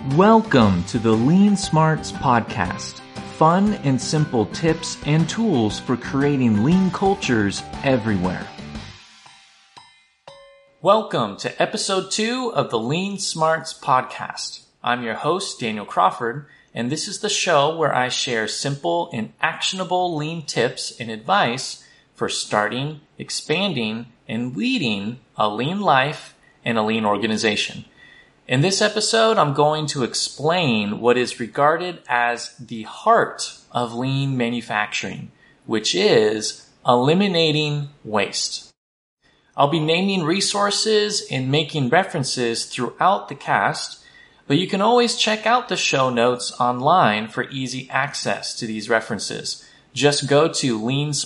Welcome to the Lean Smarts Podcast. Fun and simple tips and tools for creating lean cultures everywhere. Welcome to episode 2 of the Lean Smarts Podcast. I'm your host, Daniel Crawford, and this is the show where I share simple and actionable lean tips and advice for starting, expanding, and leading a lean life and a lean organization. In this episode, I'm going to explain what is regarded as the heart of lean manufacturing, which is eliminating waste. I'll be naming resources and making references throughout the cast, but you can always check out the show notes online for easy access to these references. Just go to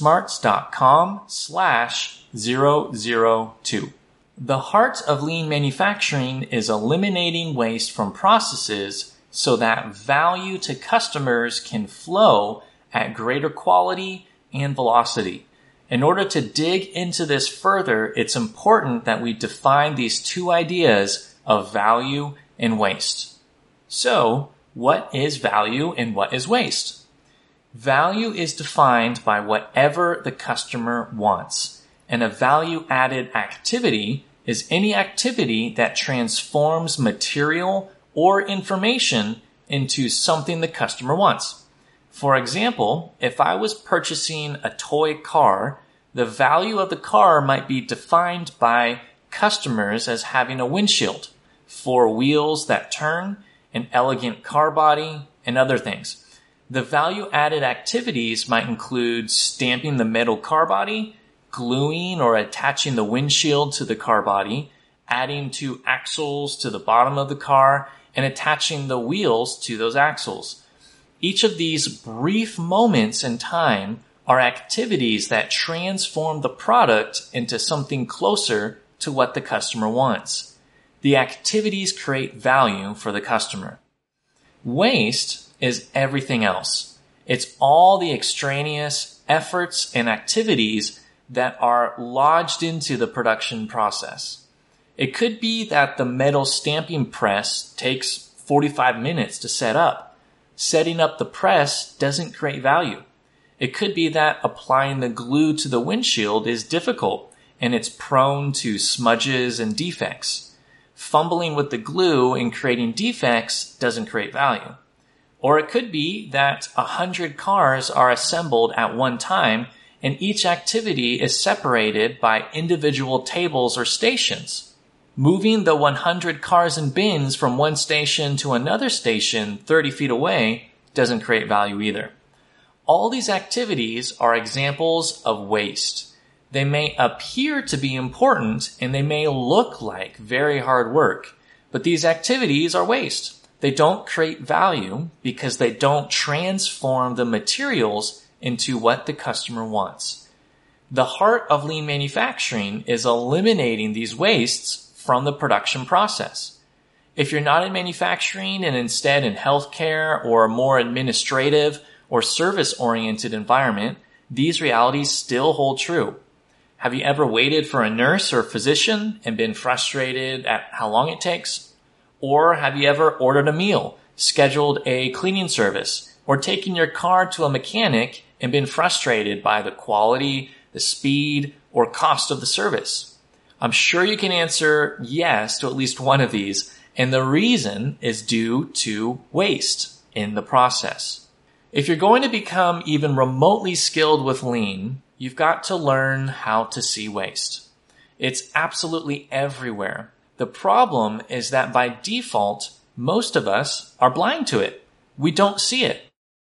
leansmarts.com/002. The heart of lean manufacturing is eliminating waste from processes so that value to customers can flow at greater quality and velocity. In order to dig into this further, it's important that we define these two ideas of value and waste. So, what is value and what is waste? Value is defined by whatever the customer wants, and a value-added activity is any activity that transforms material or information into something the customer wants. For example, if I was purchasing a toy car, the value of the car might be defined by customers as having a windshield, 4 wheels that turn, an elegant car body, and other things. The value-added activities might include stamping the metal car body, gluing or attaching the windshield to the car body, adding 2 axles to the bottom of the car, and attaching the wheels to those axles. Each of these brief moments in time are activities that transform the product into something closer to what the customer wants. The activities create value for the customer. Waste is everything else. It's all the extraneous efforts and activities that are lodged into the production process. It could be that the metal stamping press takes 45 minutes to set up. Setting up the press doesn't create value. It could be that applying the glue to the windshield is difficult and it's prone to smudges and defects. Fumbling with the glue and creating defects doesn't create value. Or it could be that 100 cars are assembled at one time and each activity is separated by individual tables or stations. Moving the 100 cars and bins from one station to another station 30 feet away doesn't create value either. All these activities are examples of waste. They may appear to be important and they may look like very hard work, but these activities are waste. They don't create value because they don't transform the materials into what the customer wants. The heart of lean manufacturing is eliminating these wastes from the production process. If you're not in manufacturing and instead in healthcare or a more administrative or service-oriented environment, these realities still hold true. Have you ever waited for a nurse or physician and been frustrated at how long it takes? Or have you ever ordered a meal, scheduled a cleaning service, or taken your car to a mechanic and been frustrated by the quality, the speed, or cost of the service? I'm sure you can answer yes to at least one of these, and the reason is due to waste in the process. If you're going to become even remotely skilled with lean, you've got to learn how to see waste. It's absolutely everywhere. The problem is that by default, most of us are blind to it. We don't see it.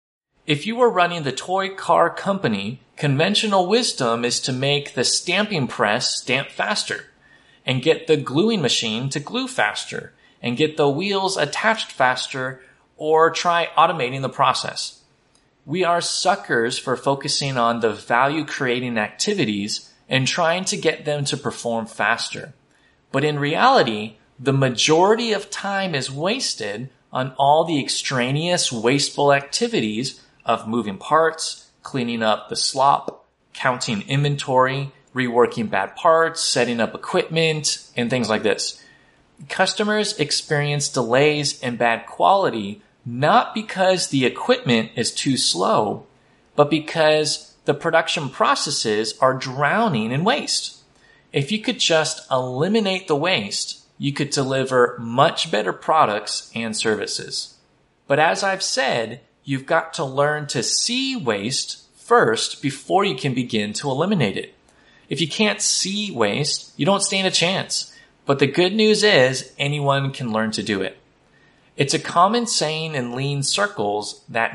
If you were running the toy car company, conventional wisdom is to make the stamping press stamp faster, and get the gluing machine to glue faster, and get the wheels attached faster, or try automating the process. We are suckers for focusing on the value-creating activities and trying to get them to perform faster. But in reality, the majority of time is wasted on all the extraneous, wasteful activities of moving parts, cleaning up the slop, counting inventory, reworking bad parts, setting up equipment, and things like this. Customers experience delays and bad quality not because the equipment is too slow, but because the production processes are drowning in waste. If you could just eliminate the waste, you could deliver much better products and services. But as I've said, you've got to learn to see waste first before you can begin to eliminate it. If you can't see waste, you don't stand a chance. But the good news is anyone can learn to do it. It's a common saying in lean circles that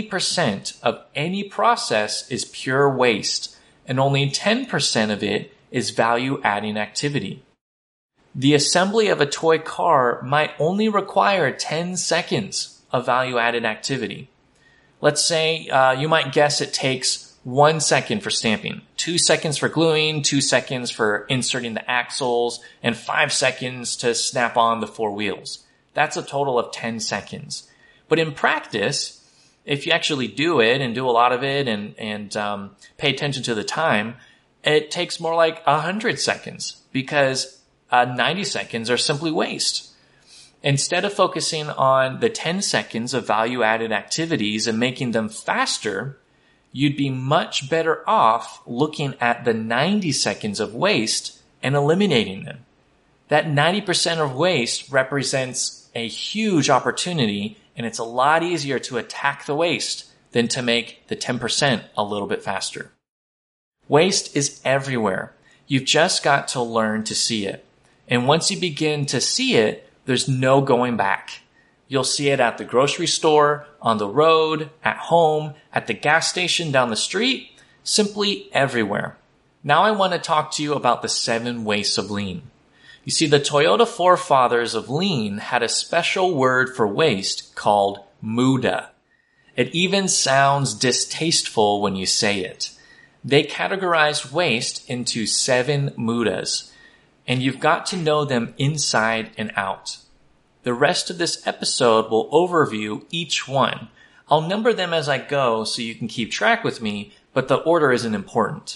90% of any process is pure waste and only 10% of it is value-adding activity. The assembly of a toy car might only require 10 seconds of value-added activity. Let's say you might guess it takes 1 second for stamping, 2 seconds for gluing, 2 seconds for inserting the axles, and 5 seconds to snap on the 4 wheels. That's a total of 10 seconds. But in practice, if you actually do it and do a lot of it and pay attention to the time, it takes more like 100 seconds because 90 seconds are simply waste. Instead of focusing on the 10 seconds of value-added activities and making them faster, you'd be much better off looking at the 90 seconds of waste and eliminating them. That 90% of waste represents a huge opportunity, and it's a lot easier to attack the waste than to make the 10% a little bit faster. Waste is everywhere. You've just got to learn to see it. And once you begin to see it, there's no going back. You'll see it at the grocery store, on the road, at home, at the gas station down the street, simply everywhere. Now I want to talk to you about the 7 wastes of lean. You see, the Toyota forefathers of lean had a special word for waste called muda. It even sounds distasteful when you say it. They categorized waste into 7 mudas, and you've got to know them inside and out. The rest of this episode will overview each one. I'll number them as I go so you can keep track with me, but the order isn't important.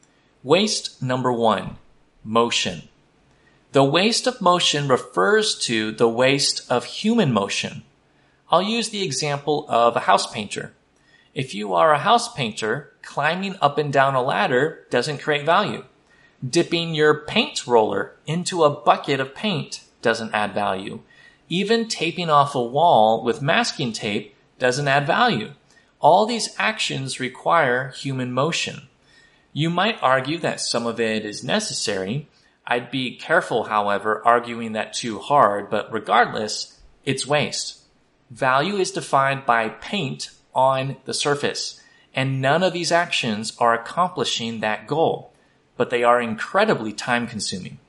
Waste number 1, motion. The waste of motion refers to the waste of human motion. I'll use the example of a house painter. If you are a house painter, climbing up and down a ladder doesn't create value. Dipping your paint roller into a bucket of paint doesn't add value. Even taping off a wall with masking tape doesn't add value. All these actions require human motion. You might argue that some of it is necessary. I'd be careful, however, arguing that too hard, but regardless, it's waste. Value is defined by paint on the surface, and none of these actions are accomplishing that goal, but they are incredibly time-consuming.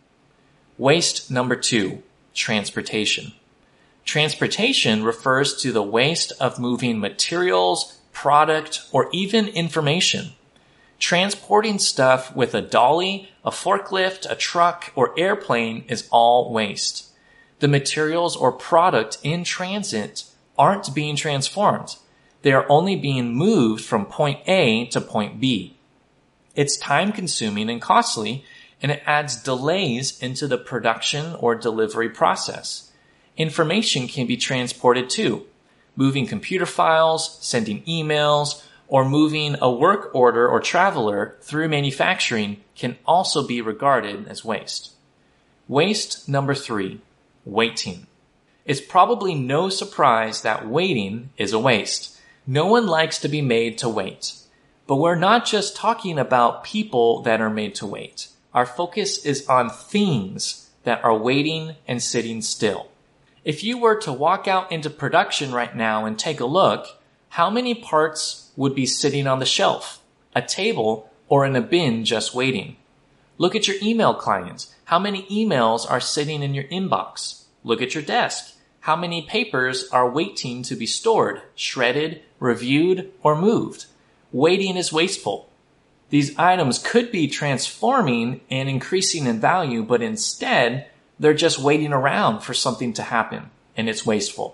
Waste number 2, transportation. Transportation refers to the waste of moving materials, product, or even information. Transporting stuff with a dolly, a forklift, a truck, or airplane is all waste. The materials or product in transit aren't being transformed. They are only being moved from point A to point B. It's time-consuming and costly, and it adds delays into the production or delivery process. Information can be transported too. Moving computer files, sending emails, or moving a work order or traveler through manufacturing can also be regarded as waste. Waste number 3, waiting. It's probably no surprise that waiting is a waste. No one likes to be made to wait. But we're not just talking about people that are made to wait. Our focus is on things that are waiting and sitting still. If you were to walk out into production right now and take a look, how many parts would be sitting on the shelf, a table, or in a bin just waiting? Look at your email clients. How many emails are sitting in your inbox? Look at your desk. How many papers are waiting to be stored, shredded, reviewed, or moved? Waiting is wasteful. These items could be transforming and increasing in value, but instead, they're just waiting around for something to happen, and it's wasteful.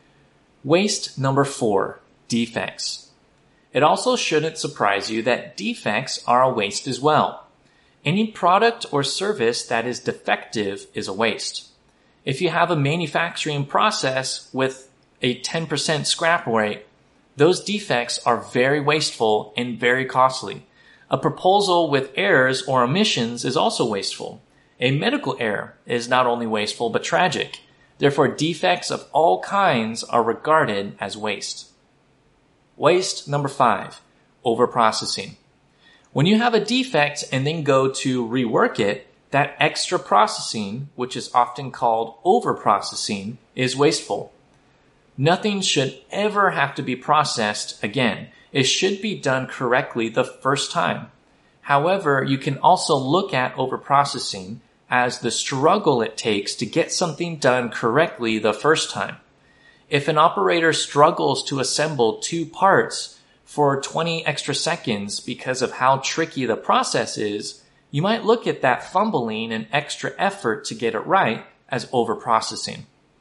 Waste number 4, defects. It also shouldn't surprise you that defects are a waste as well. Any product or service that is defective is a waste. If you have a manufacturing process with a 10% scrap rate, those defects are very wasteful and very costly. A proposal with errors or omissions is also wasteful. A medical error is not only wasteful but tragic. Therefore, defects of all kinds are regarded as waste. Waste number 5, overprocessing. When you have a defect and then go to rework it, that extra processing, which is often called overprocessing, is wasteful. Nothing should ever have to be processed again. It should be done correctly the first time. However, you can also look at overprocessing as the struggle it takes to get something done correctly the first time. If an operator struggles to assemble 2 parts for 20 extra seconds because of how tricky the process is, you might look at that fumbling and extra effort to get it right as overprocessing.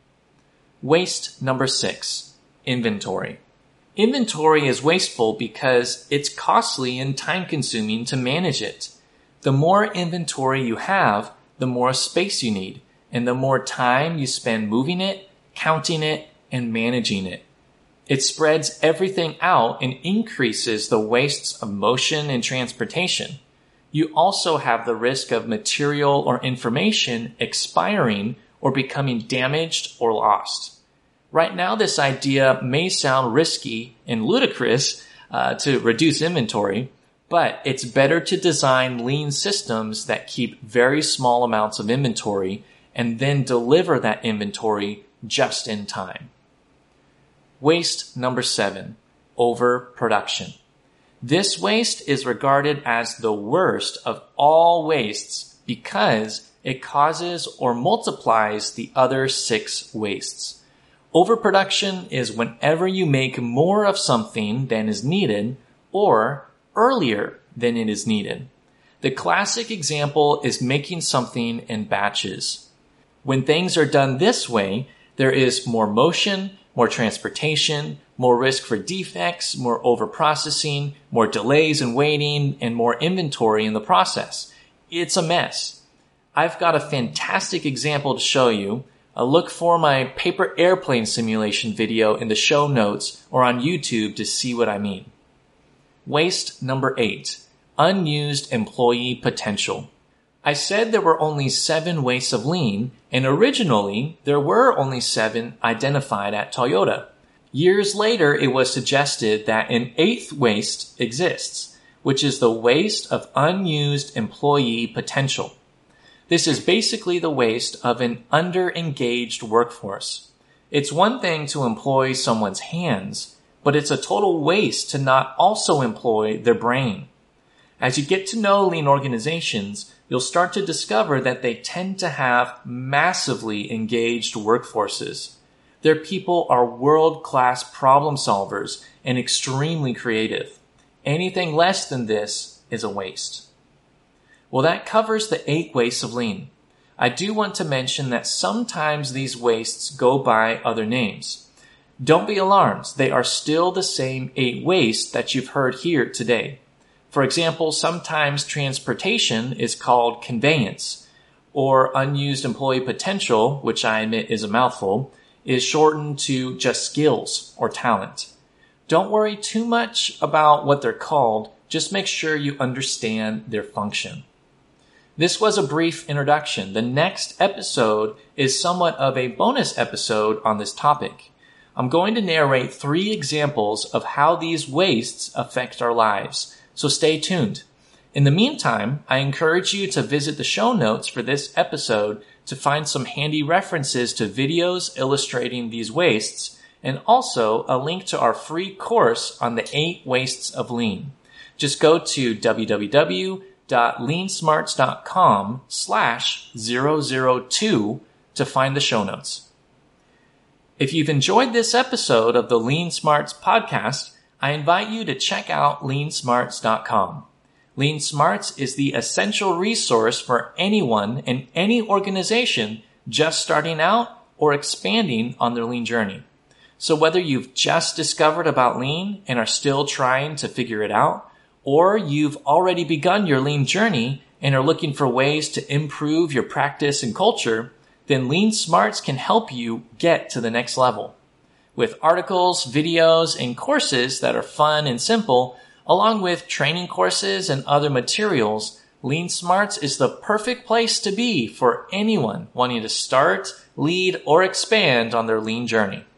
Waste number 6, inventory. Inventory is wasteful because it's costly and time-consuming to manage it. The more inventory you have, the more space you need, and the more time you spend moving it, counting it, and managing it. It spreads everything out and increases the wastes of motion and transportation. You also have the risk of material or information expiring or becoming damaged or lost. Right now, this idea may sound risky and ludicrous to reduce inventory, but it's better to design lean systems that keep very small amounts of inventory and then deliver that inventory just in time. Waste number 7, overproduction. This waste is regarded as the worst of all wastes because it causes or multiplies the other 6 wastes. Overproduction is whenever you make more of something than is needed or earlier than it is needed. The classic example is making something in batches. When things are done this way, there is more motion, more transportation, more risk for defects, more overprocessing, more delays and waiting, and more inventory in the process. It's a mess. I've got a fantastic example to show you. Look for my paper airplane simulation video in the show notes or on YouTube to see what I mean. Waste number 8, unused employee potential. I said there were only 7 wastes of lean, and originally there were only 7 identified at Toyota. Years later, it was suggested that an 8th waste exists, which is the waste of unused employee potential. This is basically the waste of an under-engaged workforce. It's one thing to employ someone's hands, but it's a total waste to not also employ their brain. As you get to know lean organizations, you'll start to discover that they tend to have massively engaged workforces. Their people are world-class problem solvers and extremely creative. Anything less than this is a waste. Well, that covers the 8 wastes of lean. I do want to mention that sometimes these wastes go by other names. Don't be alarmed. They are still the same 8 wastes that you've heard here today. For example, sometimes transportation is called conveyance, or unused employee potential, which I admit is a mouthful, is shortened to just skills or talent. Don't worry too much about what they're called. Just make sure you understand their function. This was a brief introduction. The next episode is somewhat of a bonus episode on this topic. I'm going to narrate 3 examples of how these wastes affect our lives, so stay tuned. In the meantime, I encourage you to visit the show notes for this episode to find some handy references to videos illustrating these wastes, and also a link to our free course on the 8 wastes of lean. Just go to www.leansmarts.com/002 to find the show notes. If you've enjoyed this episode of the Lean Smarts podcast, I invite you to check out leansmarts.com. Lean Smarts is the essential resource for anyone in any organization just starting out or expanding on their lean journey. So whether you've just discovered about lean and are still trying to figure it out, or you've already begun your lean journey and are looking for ways to improve your practice and culture, then Lean Smarts can help you get to the next level. With articles, videos, and courses that are fun and simple, along with training courses and other materials, Lean Smarts is the perfect place to be for anyone wanting to start, lead, or expand on their lean journey.